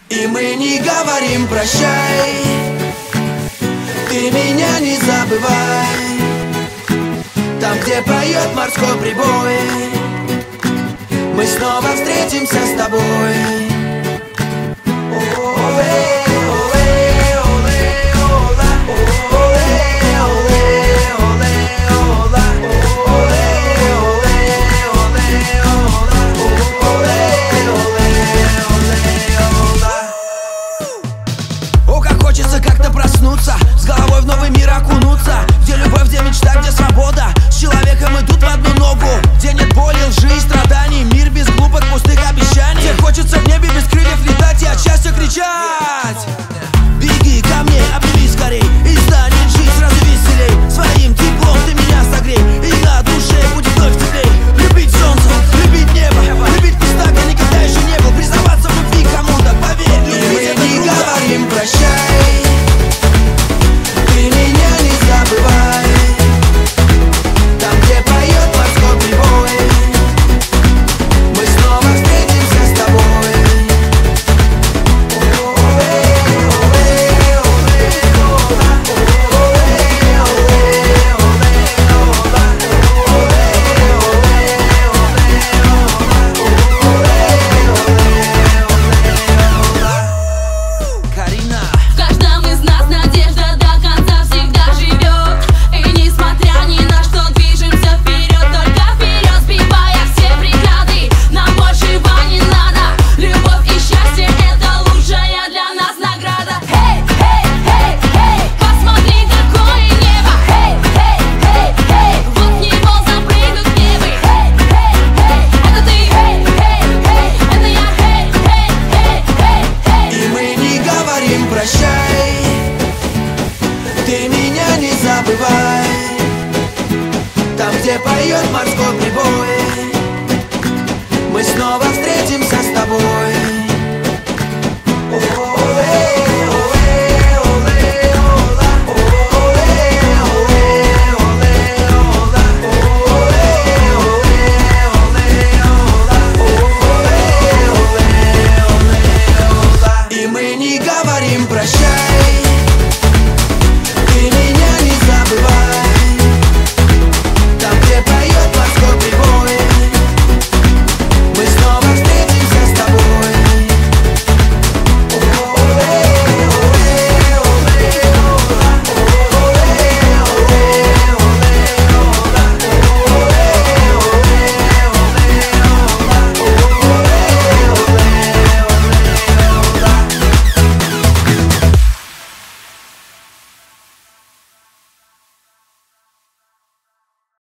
И мы не говорим прощай, ты меня не забывай. Там, где поет морской прибой, мы снова встретимся с тобой. О, как хочется как-то проснуться, с головой в новый мир окунуться, где любовь, где мечта, где свобода. С человеком идут в одну ногу, где нет боли, лжи и страданий. Мир без глупых пустых обещаний, где хочется в небе без крыльев летать и от счастья кричать. Беги ко мне, обними скорей, и станет жизнь сразу веселей. Своим теплом ты меня согрей, и на душе будет вновь теплей. Любить солнце, любить небо, любить пуста, где никогда еще не был. Признаваться в любви кому-то, поверь, любить это не говорим прощай, ты меня не забывай. Там, где поет морской прибой, мы снова встретимся с тобой. В каждом из нас надежда до конца всегда живет. И несмотря ни на что движемся вперед, только вперед, сбивая все преграды. Нам большего не надо. Любовь и счастье — это лучшая для нас награда. Эй, эй, эй, эй, посмотри, какое небо. Эй, эй, эй, эй, вот в него запрыгнут небо. Эй, эй, эй, это ты. Эй, эй, эй, это я. Эй, эй, эй, эй, эй. И мы не говорим прощай, ты меня не забывай. Там, где поет морской прибой, мы снова встретимся с тобой.